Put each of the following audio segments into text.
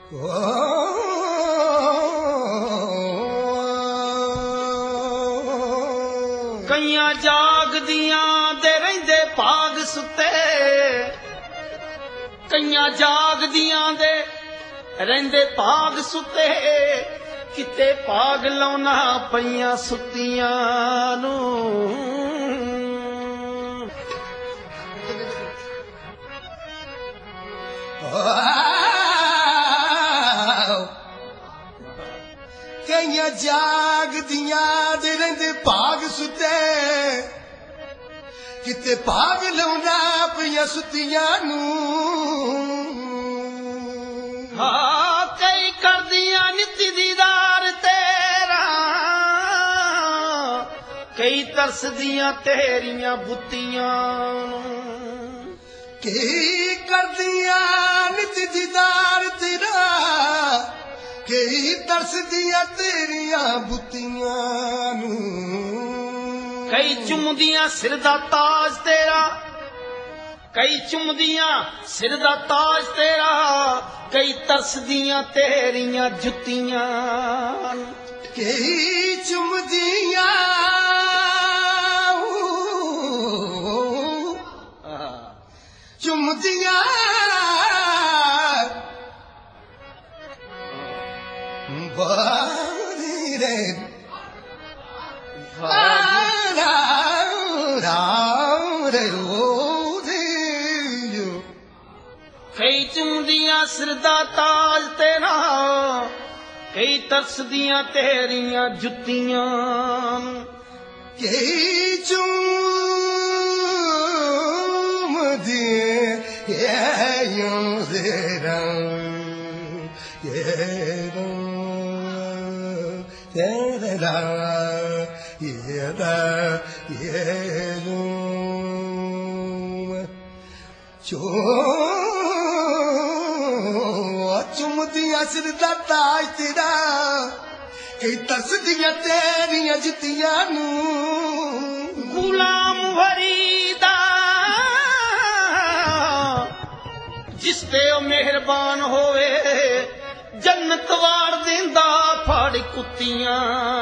कईयां जागदियां दे रहिंदे भाग सुते कईयां जागदियां दे रहिंदे भाग सुते किते भाग लाउना पईयां सुतियां नूं कईयां जागदियां दे रहिंदे भाग सुते किते भाग लाउना पईयां सुतियां नूं कई करदियां नित दीदार तेरा कई तरसदियां तेरियां बुत्तियां कई करदियां नित दीदार तेरा कई तरसदियां तेरियां बुत्तियां नूं कई चुमदियां सिर दा ताज तेरा कई चुमदियां सिर दा ताज तेरा कई तरसदियां तेरियां जुत्तियां कई चुमदियां चुमदियां बारी रे कई चुमदियां सिर दा ताज तेरा कई तरसदियां तेरियां जुत्तियां कई चुमदियां सिर दा ताज तेरा कई तरसदियां तेरियां जुत्तियां नूं गुलाम फरीदा जिस ते मेहरबान होवे जन्नत वार देंदा फाड़ कुत्तियां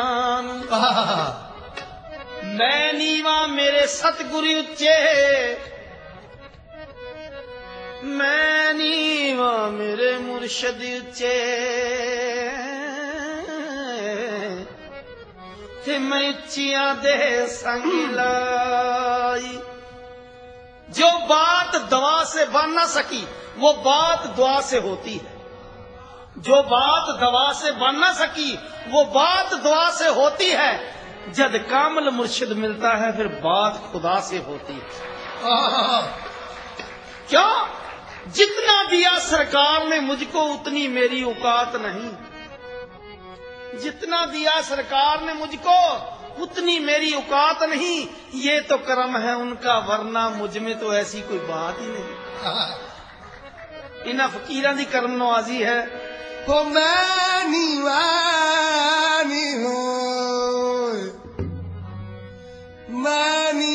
मैं नीवा मेरे सतगुरु उच्चे मैं नीवा मेरे मुर्शद उच्चे ते मैं उच्चिया दे संग लाई जो बात दवा से बन ना सकी वो बात दुआ से होती है जो बात दवा से बन ना सकी वो बात दुआ से होती है जब कामल मुर्शिद मिलता है फिर बात खुदा से होती है क्यों जितना दिया सरकार ने मुझको उतनी मेरी औकात नहीं जितना दिया सरकार ने मुझको उतनी मेरी औकात नहीं ये तो करम है उनका वरना मुझ में तो ऐसी कोई बात ही नहीं इन्हां फकीरां दी करम नवाजी है को मैं नीवानी हो मानी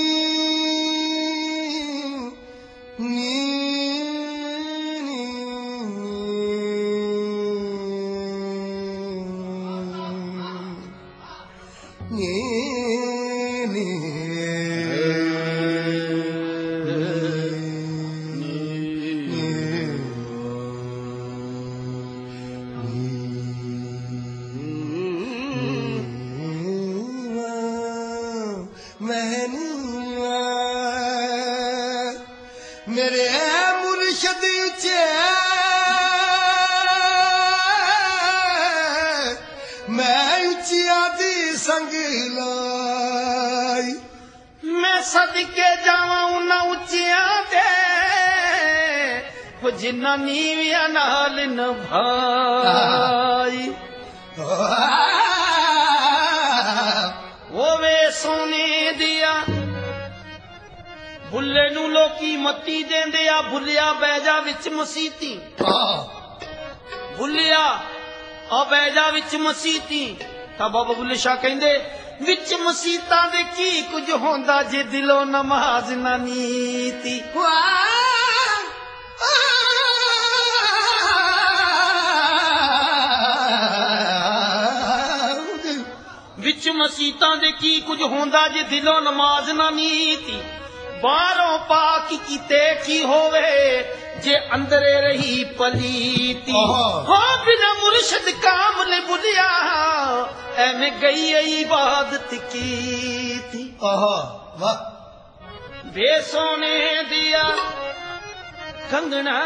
मेरे मुर्शद उच्चे मैं उच्चिया दी संग लाई मैं सदके जावां उन्हां उच्चियां दे जिन्ना नीवियां नाल न भाई वो वे सोने दिया बुल्ले नू लोकी मत्ती देंदे आ बुलिया बैजा विच मसीती बुलिया आ बैजा विच मसीती तां बाबा बुल्ले शाह कहंदे विच मसीतां दे की कुछ होंदा जे दिलों नमाज ना नीती विच मसीतां दे की कुछ होंदा जे दिलों नमाज ना नीती बाहरों पाक कीते की होवे जे अंदरे रही पलीती हो बिना मुर्शद कामल बुलिया एवें गई इबादत की थी वाह बेसोने दिया कंगना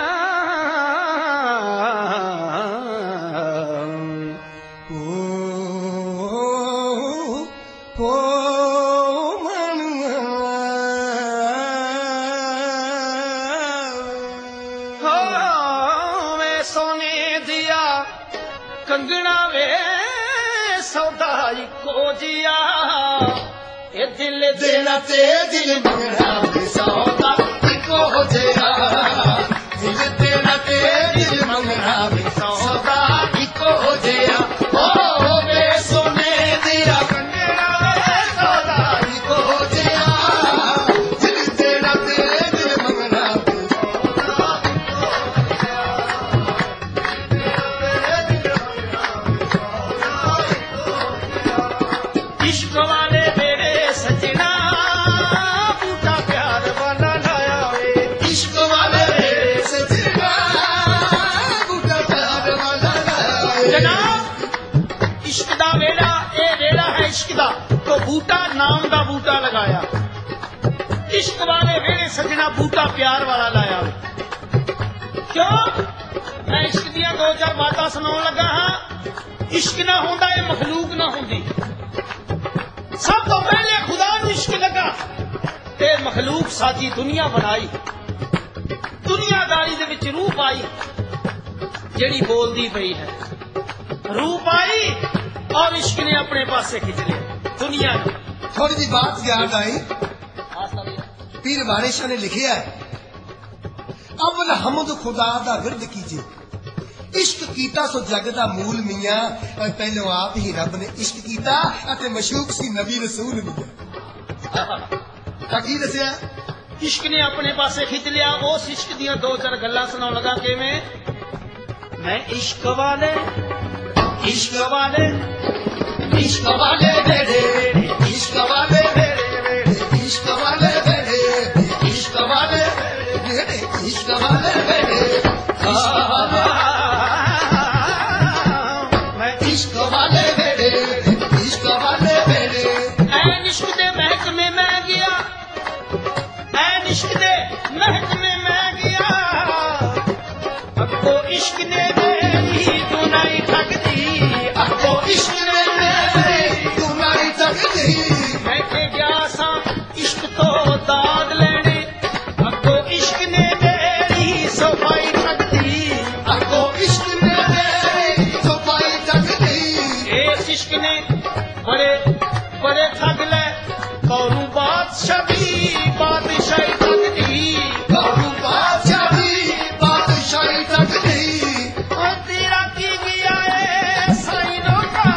कंगना वे सौदाई को जिया ये दिल देना ते दिल मंगना वे सौदा को जिया दिल देना ते दिल मंगना वे सौदा को जिया ओ वे सोने दिया कंगना वे सौदाई को जिया दिल देना ते दिल मंगना वे सौदा इश्क वाले मेरे सजना बूटा प्यार वाला लाया वे इश्क वाले मेरे सजना बूटा प्यार वाला लाया जनाब इश्क दा वेला ए वेला है इश्क दा तो बूटा नाम दा बूटा लगाया इश्क वाले मेरे सजना बूटा प्यार वाला लाया वे क्यों मैं इश्क दियां दो चार बातां सुनाउण लगा हां इश्क ना होंदा ये मखलूक ना होंदी सब तो पहले खुदा नूं इश्क लगा ते मखलूक साजी दुनिया बनाई दुनियादारी दे विच रूह आई जेड़ी बोलदी पई है रूह आई और इश्क ने अपने पासे खिंच लिया दुनिया ने थोड़ी जी बात याद आई पीर वाले शाह ने लिखिया है अव्वल हमद खुदा दा विरद कीजिए इश्क कीता सो जग दा मूल मियां पहले आप ही रब ने इश्क कीता अते मशूक सी नबी रसूल मियां की दसिया इश्क ने अपने पासे खिंच लिया उस इश्क दियां दो चार गल्लां सुनाउण लगा किवें मैं इश्क वाले इश्क वाले इश्क वाले बेड़े इश्क वाले बेड़े इश्क वाले बेड़े इश्क वाले बेड़े इश्क वाले बेड़े इश्क वाले बेड़े इश्क वाले बेड़े ऐन इश्क दे महकमे मैं गया ऐन इश्क दे महकमे मैं गया अब तो इश्क ने मेरी दुनाई ठग दी अब तो इश्क ने मेरी दुनाई ठग दी मैं के गया सा इश्क तो दाद लेने अब तो इश्क ने मेरी सफाई ठग दी अब तो इश्क ने मेरी सफाई ठग दी इस इश्क ने बड़े बड़े ठग ले कौरू बादशाह भी बादशाही ठग दी कौरू बादशाह भी बादशाही ठग दी और तेरा की गया है साइनों का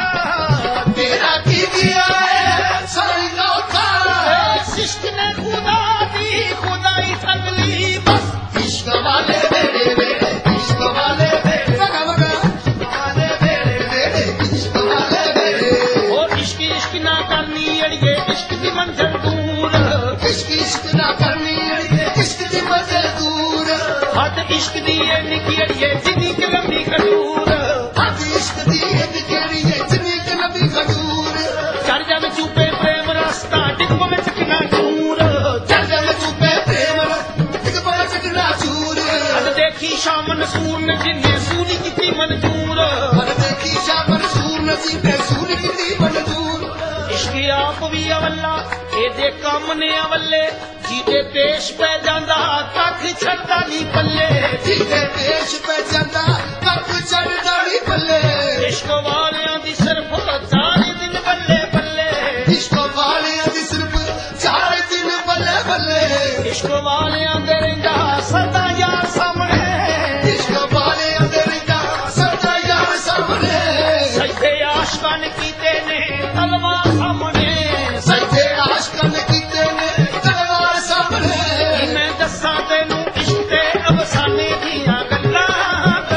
तेरा की गया है साइनों का इस इश्क ने खुदा दी खुदाई ठग ली बस इश्क वाले बेड़े बेड़े इश्क वाले बेड़े लगा वाले बेड़े बेड़े इश्क वाले बेड़े और इश्क इश्क ना करनी अड़िए इश्क दी मंजिल दूर इश्क ना करनी इश्क दी मंजिल दूर हद इश्क दी ये निकी अड़िए जिन्नी के लंबी खजूर हद इश्क दी ये निकी अड़िए जिन्नी के लंबी खजूर चढ़ जावे चूपे प्रेम रास्ता डिगो में चकना चूर चढ़ जावे चूपे प्रेम डिगो में चकना चूर हद देखी शामन सूर जिन्ने सूरी की मंजूर हद देखी शामन सूर जिन्ने सूरी की मंजूर इश्क आप भी अवल्ला एदे कम ने अवल्ले जीते पेश पै जांदा कख छड़दा नी पल्ले जीते पेश पै जांदा कख छड़दा नी पल्ले इश्क वालियां दी सिर्फ 4 दिन बल्ले बल्ले इश्क वालियां दी सिर्फ 4 दिन बल्ले बल्ले इश्क वालियां दे रहिंदा सदा यार सामने इश्क वालियां दे रहिंदा सदा यार सामने सच्चे आशिकां कीते ने तलवार सामने सच्चे आशिकां कीते ने तलवार सामने मैं दस्सां तैनू इश्क दे अफसाने दियां गल्लां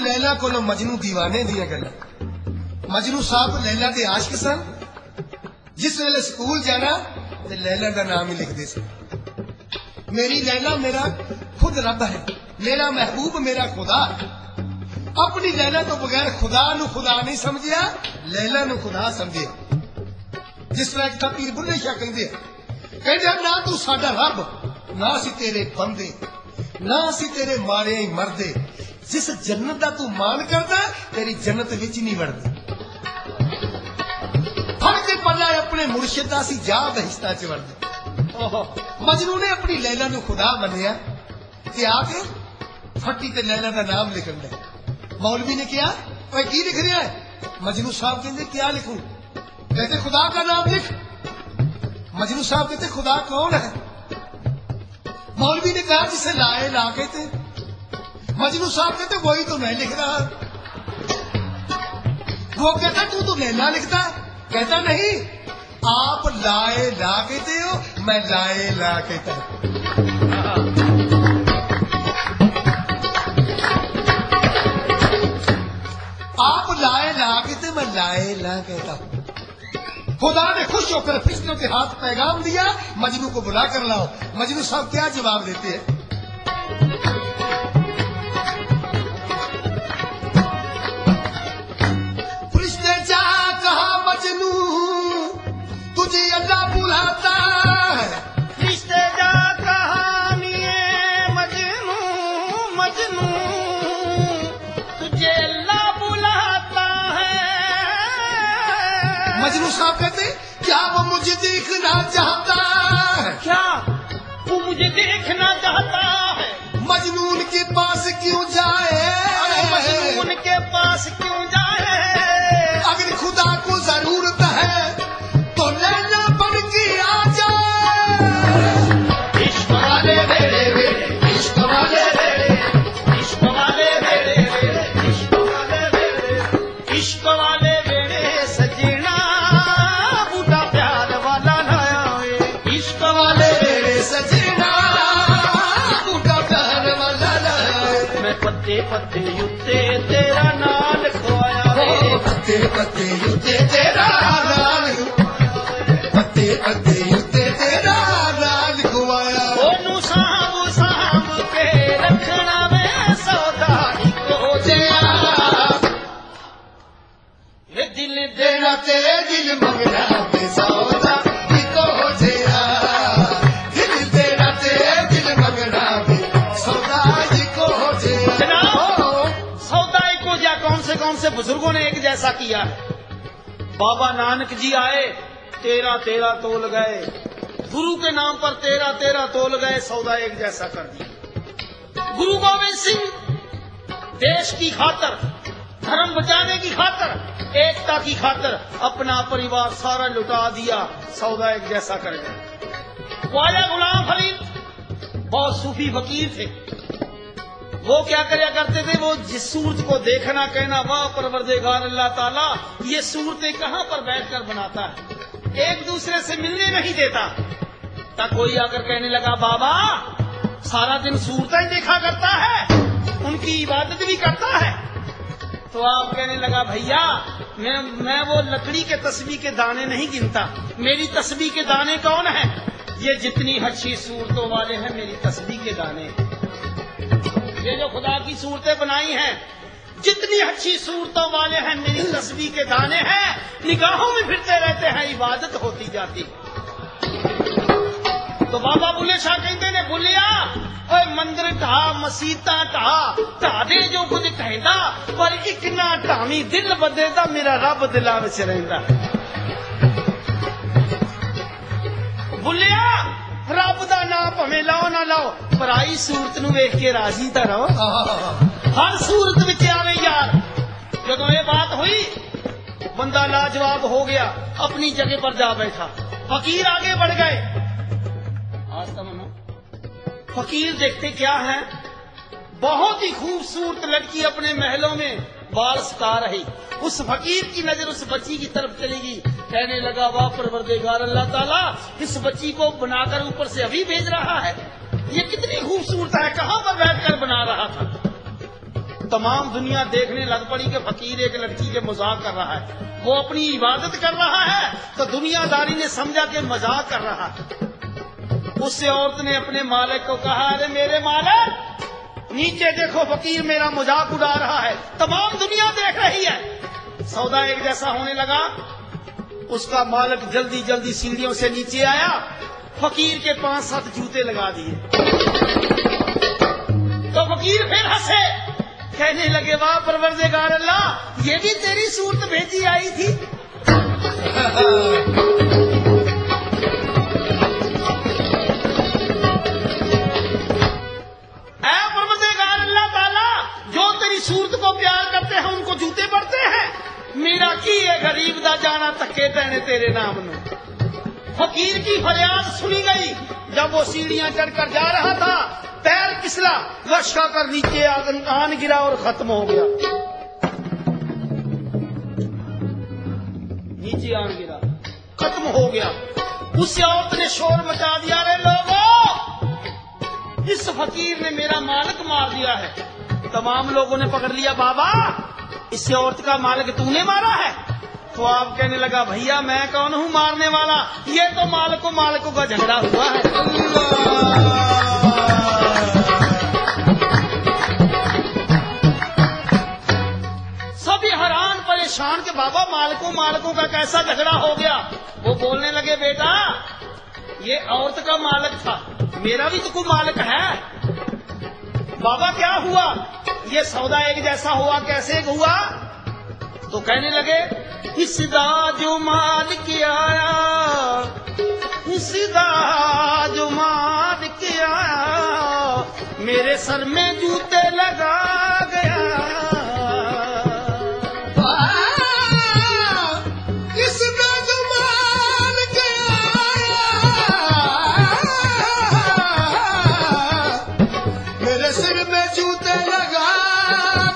लैला कोलों मजनू दीवाने दियां गल्लां। मजनू साहब लैला दे आशिक सन। जिस वेले स्कूल जाना ते लैला दा नाम ही लिखदे सी। मेरी लैला मेरा खुद रब है, मेरा महबूब मेरा खुदा। अपनी लैला तो बगैर खुदा नू खुदा नहीं समझिया, लैला नू खुदा समझिया। जिस तरह एक पीर बुल्ले शाह कहते ना तू साडा रब, ना सी तेरे बंदे, ना सी तेरे मारे ही मरदे। जिस जन्नत दा तू मान करदा तेरी जन्नत विच नहीं वड़दी। फड़ के पल्ला अपने मुर्शिद दा सी जा बहिश्ता च वड़दे। मजनू ने अपनी लैला नू खुदा मनिया ते आके फट्टी ते लैला दा नाम लिखन दे। मौलवी ने कहा ओए की लिख रहा है? मजनू साहब कहते क्या लिखूं? कहते खुदा का नाम लिख। मजनू साहब कहते खुदा कौन है? मौलवी ने कहा जिसे लाए ला कहते। मजनू साहब कहते वही तो मैं लिख रहा। वो कहता तू तो लैला लिखता। कहता नहीं, आप लाए ला कहते हो, मैं लाए ला कहता। आप लाए ला कहते, मैं लाए ला कहता। खुदा ने खुश होकर फरिश्तों के हाथ पैगाम दिया, मजनू को बुला कर लाओ। मजनू साहब क्या जवाब देते हैं? फरिश्ते जा कहा मजनू तुझे अल्लाह बुलाता है। फरिश्ते जा कहा मिये मजनू, मजनू तुझे अल्लाह बुलाता है। मजनू साहब कहते क्या वो मुझे देखना चाहता है? क्या वो मुझे देखना चाहता है? मजनून के पास क्यों जाए? मजनून के पास क्यों जाए? अगर खुदा को जरूरत है तो लैला बन के आ जाए। इश्क वाले मेरे मेरे, इश्क वाले मेरे, इश्क वाले मेरे मेरे, इश्क वाले मेरे, इश्क वाले मेरे सजना बूढ़ा प्यार वाला लाया है। इश्क वाले मेरे सजना बूढ़ा प्यार वाला लाया। मैं पत्ते पत्ते उत्ते तेरा नाम लिखवाया रे। पत्ते पत्ते युते तेरा नाम, पत्ते पत्ते युते तेरा नाम खुआया। ओनू साहब साहब के रखना में सौदा इको जिया। ये दिल देना तेरे दिल मंगना में सौदा इको जिया। दिल तेरा तेरे दिल मंगना में सौदा इको जिया। जनाब सौदा इको जिया कौन से बुजुर्गों ने एक जैसा किया है। बाबा नानक जी आए, तेरा तेरा तोल गए। गुरु के नाम पर तेरा तेरा तोल गए, सौदा एक जैसा कर दिया। गुरु गोविंद सिंह देश की खातर, धर्म बचाने की खातर, एकता की खातर अपना परिवार सारा लुटा दिया, सौदा एक जैसा कर गए। ख्वाजा गुलाम फरीद बहुत सूफी फकीर थे। वो क्या करया करते थे? वो जिस सूरत को देखना कहना वाह परवरदिगार अल्लाह ताला ये सूरतें कहां पर बैठकर बनाता है, एक दूसरे से मिलने नहीं देता। तब कोई आकर कहने लगा बाबा सारा दिन सूरतें ही देखा करता है, उनकी इबादत भी करता है। तो आप कहने लगा भैया मैं वो लकड़ी के तस्बीह के दाने नहीं गिनता। मेरी तस्बीह के दाने कौन है? ये जितनी अच्छी सूरतों वाले हैं मेरी तस्बीह के दाने। ये जो खुदा की सूरतें बनाई हैं, जितनी अच्छी सूरतों वाले हैं मेरी तस्बीह के दाने हैं, निगाहों में फिरते रहते हैं, इबादत होती जाती। तो बाबा बुल्ले शाह कहते ने बुलिया ओए मंदिर ढा मसीता ढा दे जो कुछ कहता, पर एक ना ढावी दिल बदलता मेरा रब दिला विच रहिंदा। बुलिया रब दा नाम भावें लाओ ना लाओ, पराई सूरत नूं वेख के राजी तां रहो। हर सूरत विच आवे यार। जदों ये बात हुई बंदा लाजवाब हो गया, अपनी जगह पर जा बैठा। फकीर आगे बढ़ गए। आज तमन्ना फकीर देखते क्या है, बहुत ही खूबसूरत लड़की अपने महलों में बाल सुखा रही। उस फकीर की नजर उस बच्ची की तरफ चलेगी, कहने लगा वाह परवरदिगार अल्लाह ताला इस बच्ची को बनाकर ऊपर से अभी भेज रहा है, ये कितनी खूबसूरत है, कहां पर बैठकर बना रहा था। तमाम दुनिया देखने लग पड़ी कि फकीर एक लड़की के मजाक कर रहा है, वो अपनी इबादत कर रहा है तो दुनियादारी ने समझा कि मजाक कर रहा है। उससे औरत ने अपने मालिक को कहा, अरे मेरे मालिक, नीचे देखो फकीर मेरा मजाक उड़ा रहा है, तमाम दुनिया देख रही है। सौदा एक जैसा होने लगा। उसका मालिक जल्दी जल्दी सीढ़ियों से नीचे आया, फकीर के 5-7 जूते लगा दिए। तो फकीर फिर हंसे, कहने लगे, वाह परवरदिगार अल्लाह, ये भी तेरी सूरत भेजी आई थी। ऐ परवरदिगार अल्लाह ताला, जो तेरी सूरत को प्यार करते हैं उनको जूते पड़ते हैं, मेरा की है गरीब दा जाना धक्के पैने तेरे नाम में। फकीर की फरियाद सुनी गई। जब वो सीढ़ियां चढ़कर जा रहा था, पैर फिसला, लश्का कर नीचे आन गिरा और खत्म हो गया। नीचे आन गिरा, खत्म हो गया। उस औरत ने शोर मचा दिया, रे लोगों, इस फकीर ने मेरा मालिक मार दिया है। तमाम लोगों ने पकड़ लिया, बाबा इस औरत का मालिक तूने मारा है? तो आप कहने लगा, भैया मैं कौन हूँ मारने वाला, ये तो मालिकों का झगड़ा हुआ है। सभी हैरान परेशान के बाबा मालिकों का कैसा झगड़ा हो गया। वो बोलने लगे, बेटा ये औरत का मालिक था, मेरा भी तो कोई मालिक है। बाबा क्या हुआ? ये सौदा एक जैसा हुआ, कैसे हुआ? तो कहने लगे, इसदा जो मालिक आया, इसदा जो मालिक आया, मेरे सर में जूते लगा गया। इसदा जो मालिक आया, मेरे सिर में जूते लगा